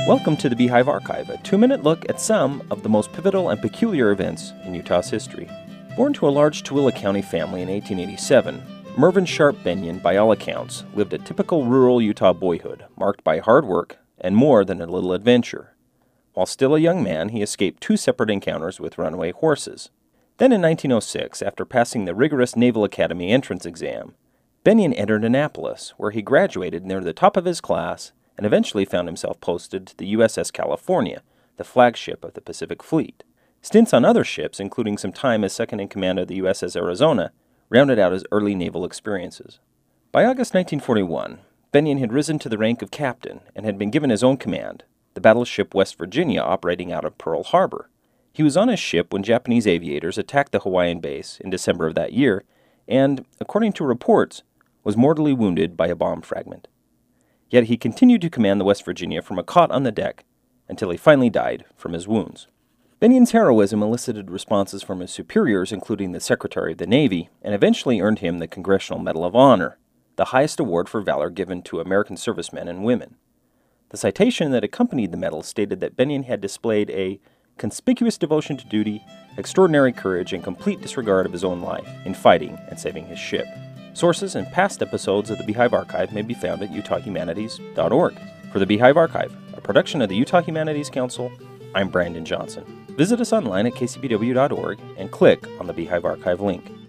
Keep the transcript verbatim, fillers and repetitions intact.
Welcome to the Beehive Archive, a two-minute look at some of the most pivotal and peculiar events in Utah's history. Born to a large Tooele County family in eighteen eighty-seven, Mervyn Sharp Bennion, by all accounts, lived a typical rural Utah boyhood, marked by hard work and more than a little adventure. While still a young man, he escaped two separate encounters with runaway horses. Then in nineteen oh six, after passing the rigorous Naval Academy entrance exam, Bennion entered Annapolis, where he graduated near the top of his class and eventually found himself posted to the U S S California, the flagship of the Pacific Fleet. Stints on other ships, including some time as second-in-command of the U S S Arizona, rounded out his early naval experiences. By August nineteen forty-one, Bennion had risen to the rank of captain and had been given his own command, the battleship West Virginia operating out of Pearl Harbor. He was on his ship when Japanese aviators attacked the Hawaiian base in December of that year and, according to reports, was mortally wounded by a bomb fragment. Yet he continued to command the West Virginia from a cot on the deck until he finally died from his wounds. Bennion's heroism elicited responses from his superiors, including the Secretary of the Navy, and eventually earned him the Congressional Medal of Honor, the highest award for valor given to American servicemen and women. The citation that accompanied the medal stated that Bennion had displayed a conspicuous devotion to duty, extraordinary courage, and complete disregard of his own life in fighting and saving his ship. Sources and past episodes of the Beehive Archive may be found at utah humanities dot org. For the Beehive Archive, a production of the Utah Humanities Council, I'm Brandon Johnson. Visit us online at k c b w dot org and click on the Beehive Archive link.